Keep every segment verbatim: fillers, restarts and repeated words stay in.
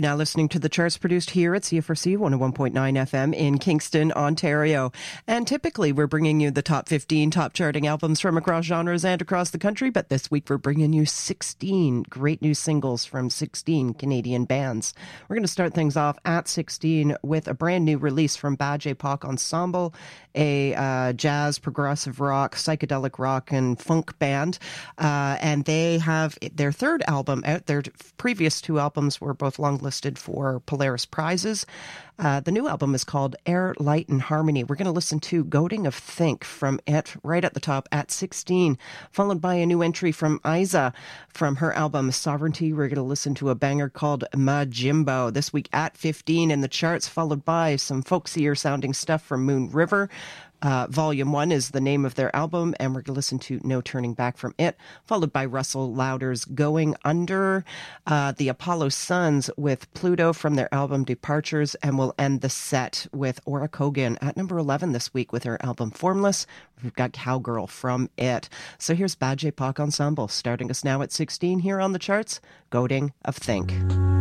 Now listening to the charts produced here at C F R C one oh one point nine F M in Kingston, Ontario. And typically we're bringing you the top fifteen top charting albums from across genres and across the country, but this week we're bringing you sixteen great new singles from sixteen Canadian bands. We're going to start things off at sixteen with a brand new release from Bad J P O C Ensemble, a uh, jazz, progressive rock, psychedelic rock, and funk band. Uh, and they have their third album out. Their previous two albums were both long listed for Polaris prizes. Uh, the new album is called Air, Light, and Harmony. We're going to listen to Goading of Think from it right at the top at sixteen, followed by a new entry from Isa from her album Sovereignty. We're going to listen to a banger called Majimbo this week at fifteen in the charts, followed by some folksier sounding stuff from Moon River. Uh, Volume one is the name of their album, and we're going to listen to No Turning Back from it, followed by Russell Lauder's Going Under, uh, the Apollo Suns with Pluto from their album Departures, and we'll end the set with Ora Kogan at number eleven this week with her album Formless. We've got Cowgirl from it. So here's Bad J P O C Ensemble, starting us now at sixteen here on the charts, Goading of Think.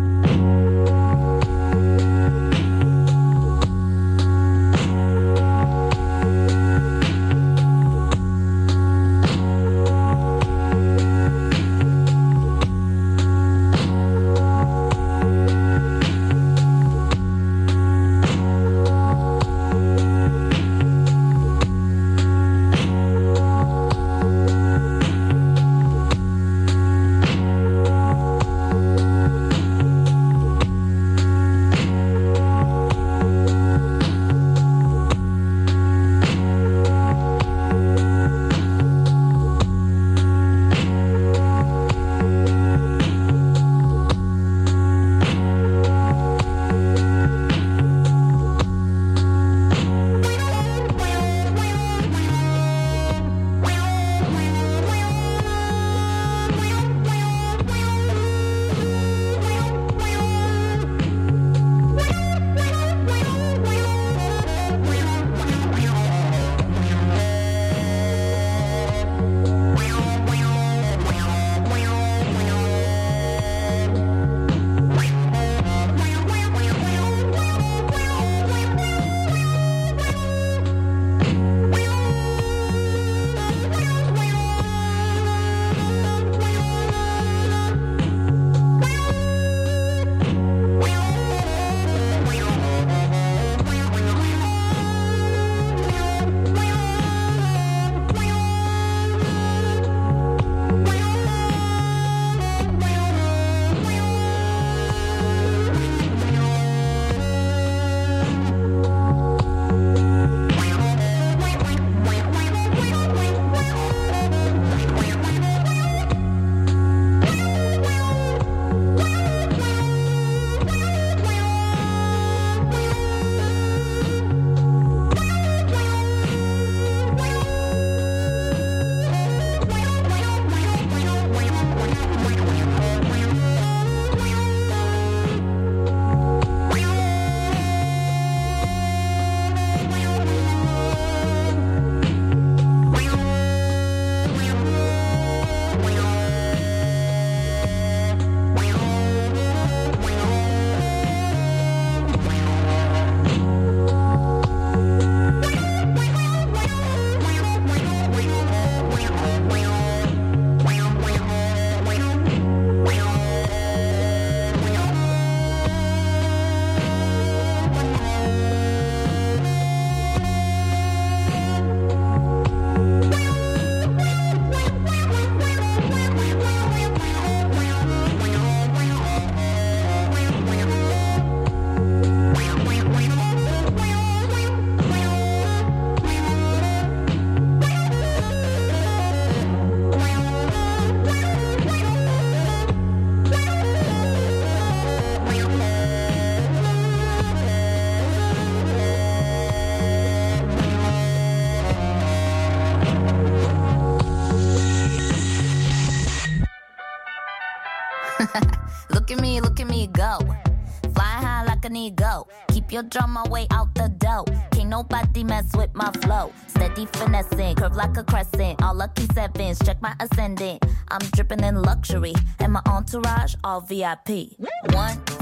Look at me, look at me go. Fly high like an eagle. Keep your drama way out the dough. Can't nobody mess with my flow. Steady finessing, curve like a crescent. All lucky sevens, check my ascendant. I'm dripping in luxury, and my entourage all V I P. One, two.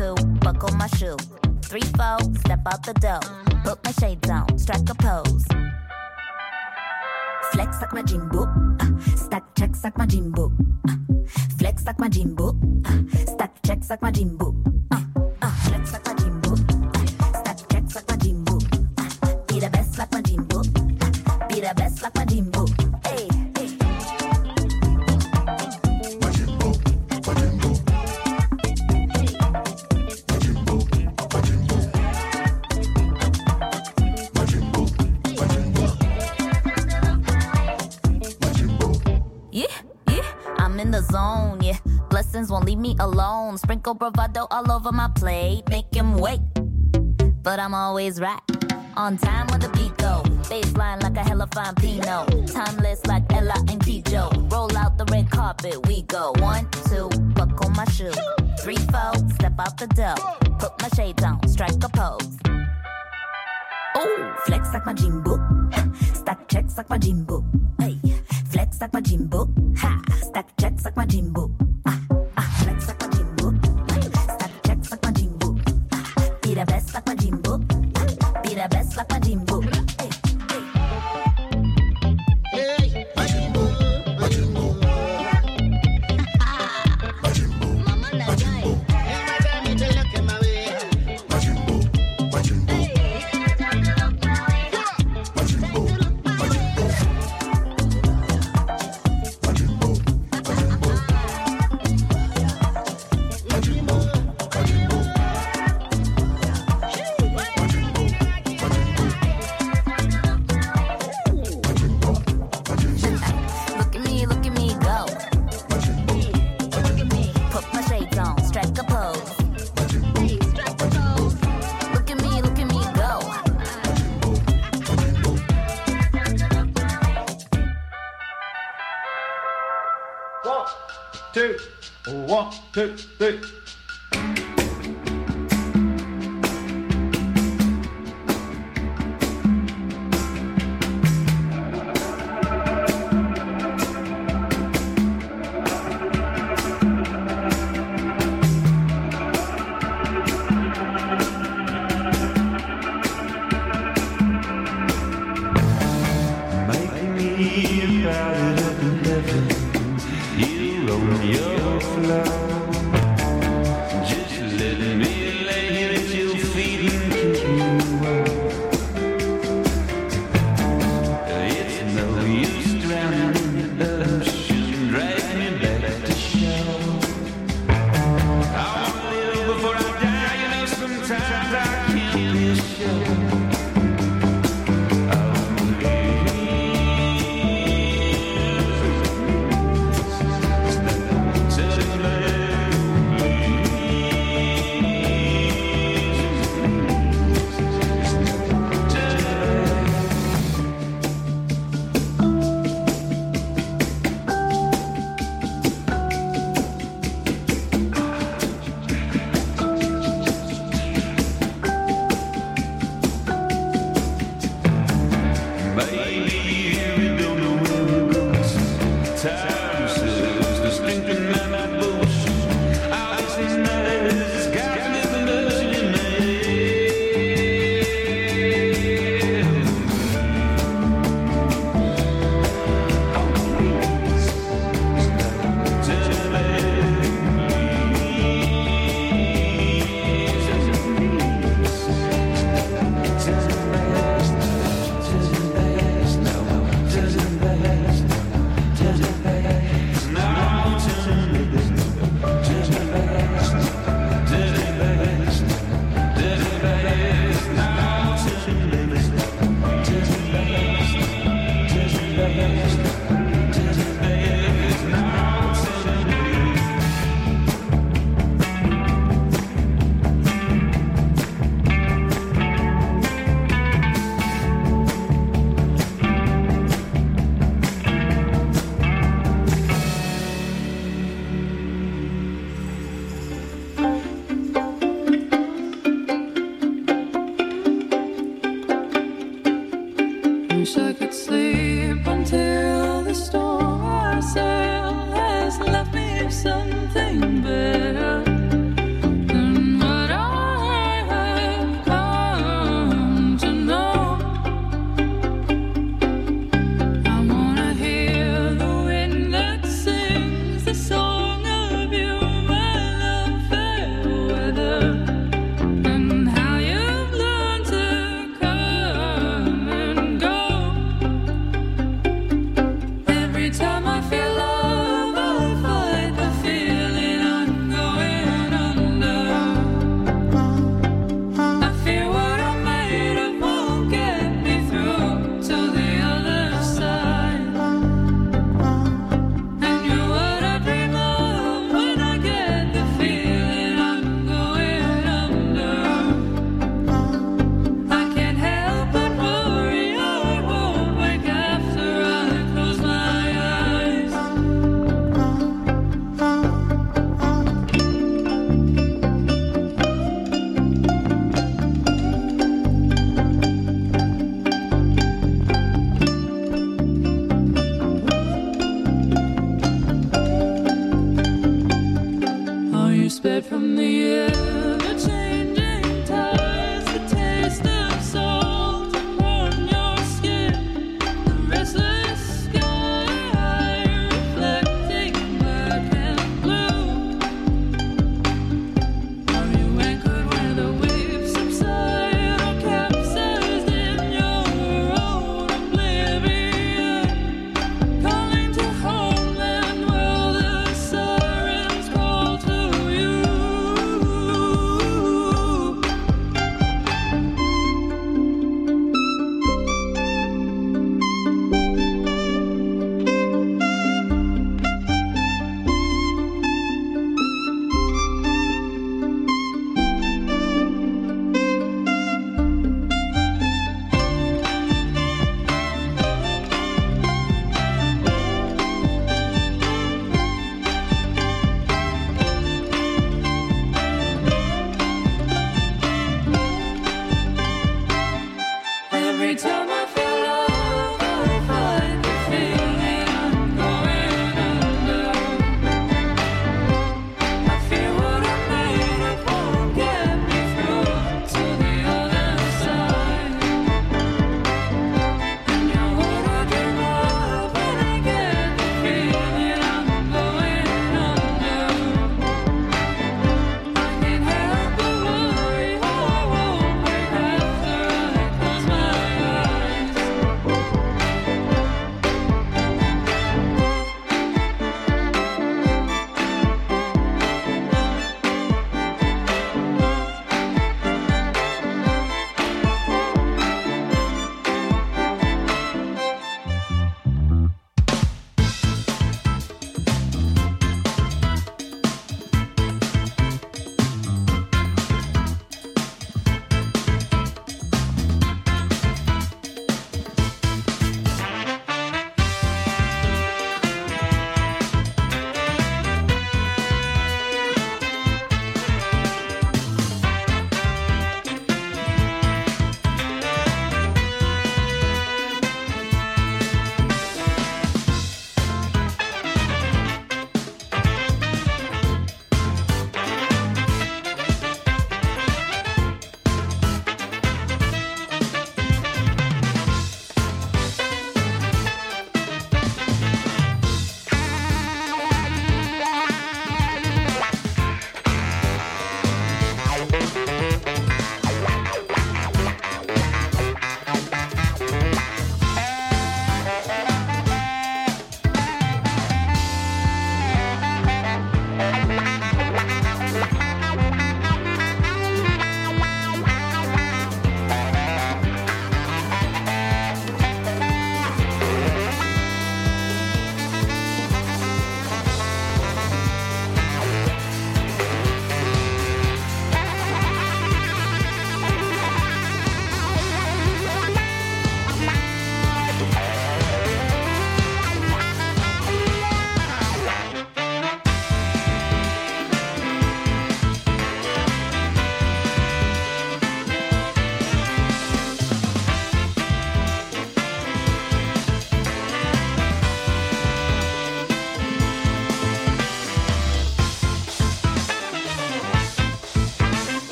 two, buckle my shoe. Three, four, step out the door. Put my shades on, strike a pose. Flex like my Jimbo. Uh, stack checks like my Jimbo. Uh, flex like my Jimbo. Uh, stack checks like my Jimbo. Uh, uh, flex like my Jimbo. Uh, stack checks like my Jimbo. Uh, be the best like my Jimbo. Uh, be the best like my Jimbo. Hey, hey. My Jimbo, my Jimbo. My Jimbo, my Jimbo. My Jimbo, my Jimbo. My Jimbo. Yeah, yeah, I'm in the zone, yeah. Blessings won't leave me alone. Sprinkle bravado all over my plate. Make him wait, but I'm always right. On time when the beat go. Baseline like a hella fine Pinot. Timeless like Ella and Kijo. Roll out the red carpet, we go. One, two, buckle my shoe. Three, four, step out the door. Put my shades on, strike a pose. Oh, flex like my Jimbo. Stack checks like my Jimbo. Hey, flex like my Jimbo. Ha, stack checks like my Jimbo. Ah, ah, flex like my Jimbo. Stack checks like my Jimbo. Ah, be the best like my Jimbo. Ah, be the best like my Jimbo. Hey, hey. Hey, my Jimbo, my Jimbo. My Jimbo, my Jimbo. My Jimbo, my Jimbo. My Jimbo, my Jimbo. My Jimbo, my Jimbo. My Jimbo, my Jimbo. Look at me, look at me go. Put my shades on, strike a pose. Look at me, look at me go. One, two, one, two, three. Make me about it up in heaven. You roll your flow. Just let me lay here at your feet and kiss you out. It's no use drowning in the ocean. Drag me back to shore. I wanna live before I die. You know sometimes I can't be sure. Celebrate.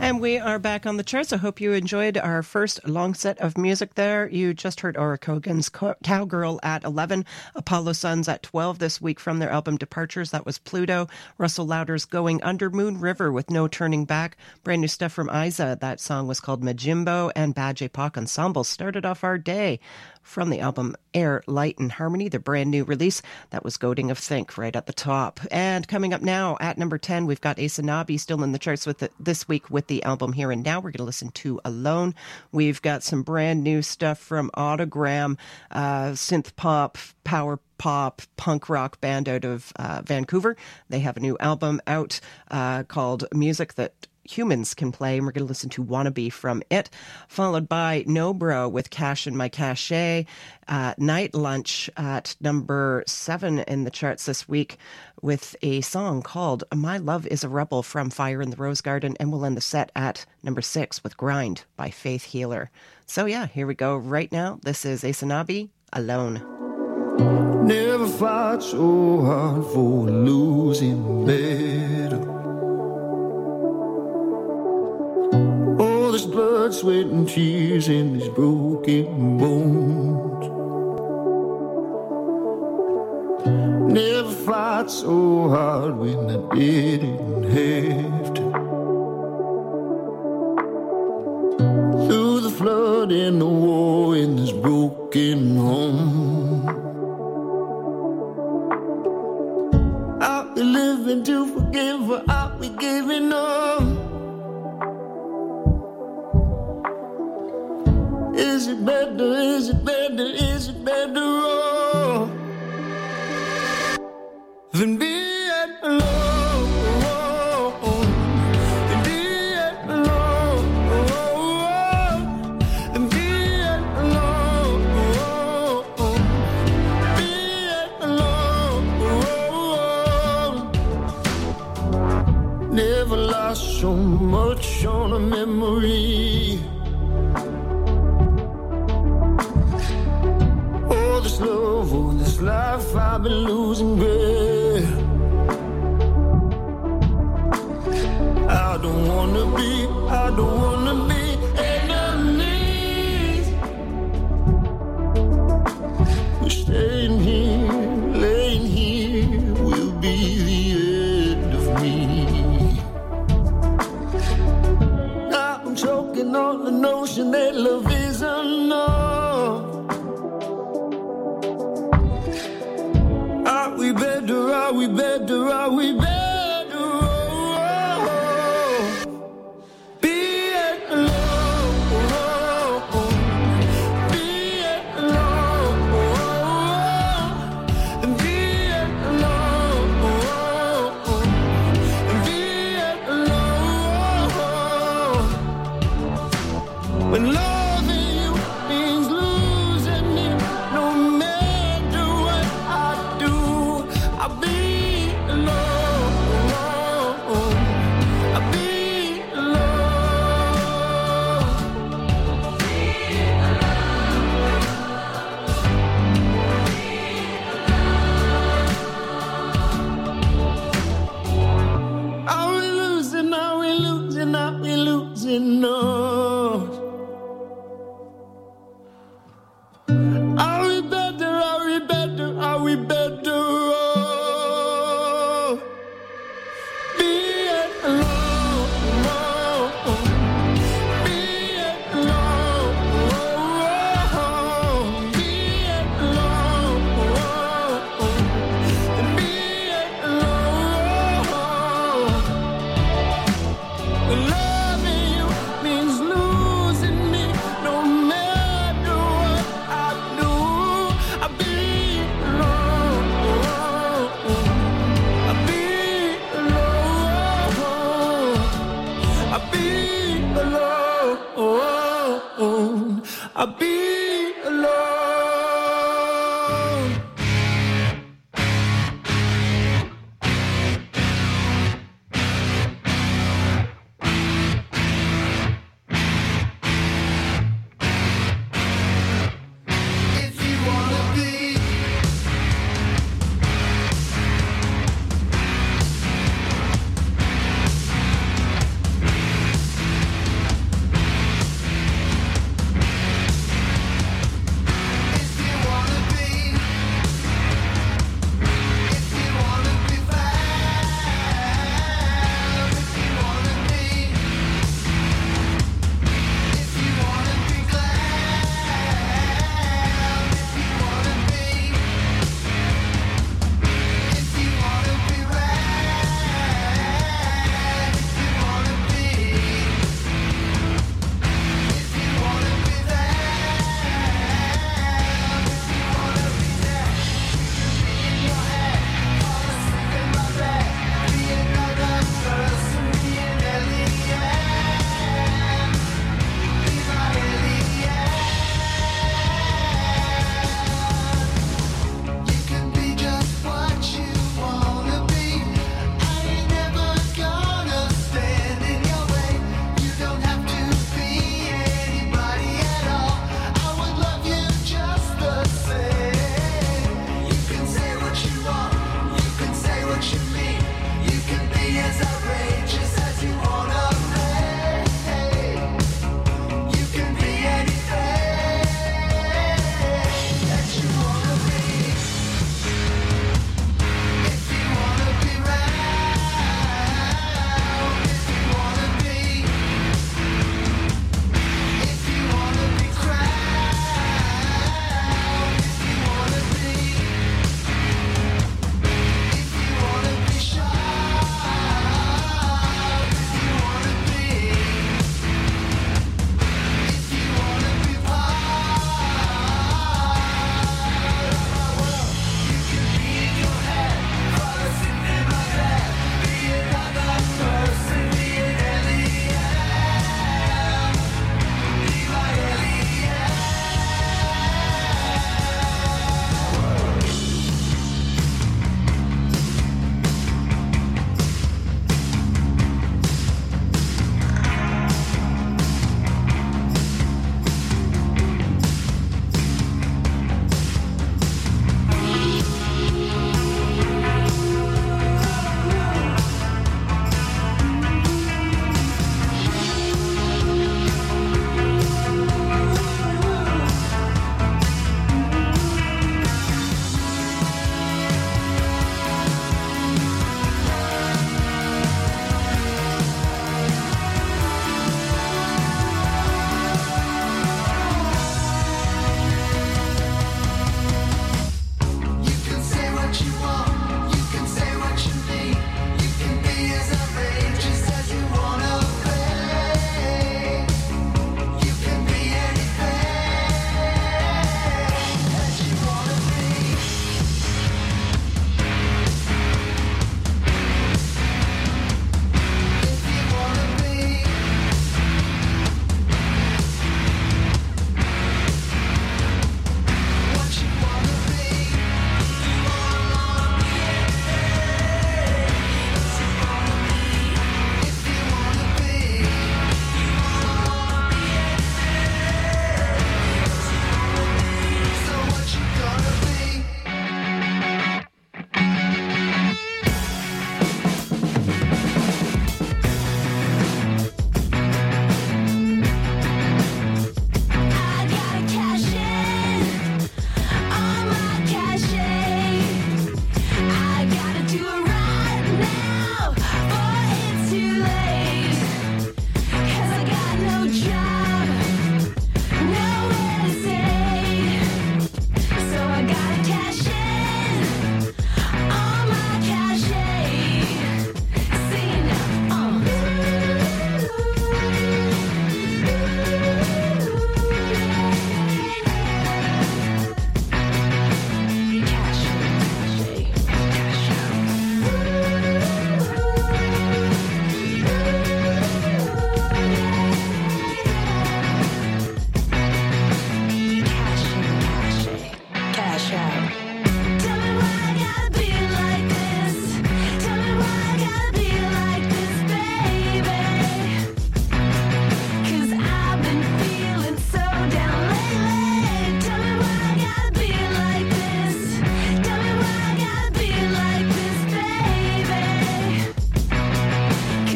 And we are back on the charts. I hope you enjoyed our first long set of music there. You just heard Aura Kogan's Cowgirl at eleven, Apollo Suns at twelve this week from their album Departures. That was Pluto. Russell Lauder's Going Under, Moon River with No Turning Back. Brand new stuff from Isa. That song was called Majimbo. And Bad J P O C Ensemble started off our day from the album Air, Light and Harmony, the brand new release. That was Goading of Think right at the top. And coming up now at number ten, we've got Asanabi still in the charts with the, this week with the album Here and Now. We're going to listen to Alone. We've got some brand new stuff from Autogram, uh, synth pop, power pop, punk rock band out of uh, Vancouver. They have a new album out uh, called Music That Humans Can Play, and we're going to listen to Wannabe from it, followed by No Bro with Cash in My Cache, uh, Night Lunch at number seven in the charts this week with a song called My Love is a Rebel from Fire in the Rose Garden, and we'll end the set at number six with Grind by Faith Healer. So yeah, here we go right now. This is Asanabi, Alone. Never fought so hard for losing better. All this blood, sweat, and tears and these broken bones. Never fought so hard when I didn't have to. Through the flood and the war in this broken home. I'll be living to forgive, or I'll be giving up. Is it better, is it better, is it better oh, than being alone, than being alone, than being alone, being alone. Never lost so much on a memory. This love, all this life I've been losing grip. I don't wanna be, I don't wanna be enemies. We're staying here, laying here, will be the end of me. I'm choking on the notion that love is enough. Are we better, are we better, are we better oh, being alone, being alone, being alone, being alone. When loving you means losing me, no matter what I do, I'll be alone, I'll be alone. Are we losing, are we losing, are we losing us? Are we better, are we better, are we better oh, being alone, being alone, being alone, being alone. When loving you means losing me, no matter what I do, I'll be alone, I'll be alone, I'll be alone, I'll be